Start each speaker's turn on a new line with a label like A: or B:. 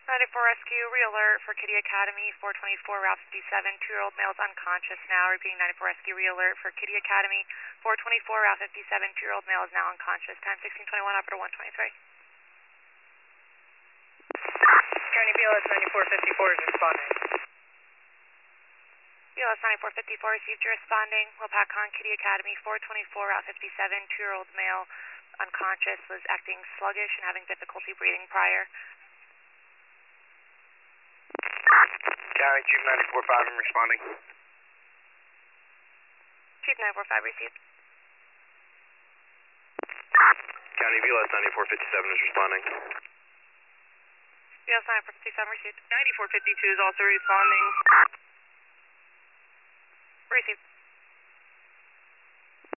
A: 94 Rescue, re-alert for Kitty Academy, 424 Route 57, 2-year-old male is unconscious now. Repeating 94 Rescue, re-alert for Kitty Academy, 424 Route 57, 2-year-old male is now unconscious. Time 1621, operator 123.
B: County BLS 9454 is responding.
A: BLS 9454 received, you're responding. Wapakon, Kitty Academy, 424 Route 57, 2-year-old male unconscious, was acting sluggish and having difficulty breathing prior.
C: County Chief 945, I'm responding.
A: Chief 945 received.
C: County BLS 9457 is responding.
A: BLS 9457 received.
B: 9452 is also responding.
A: Received.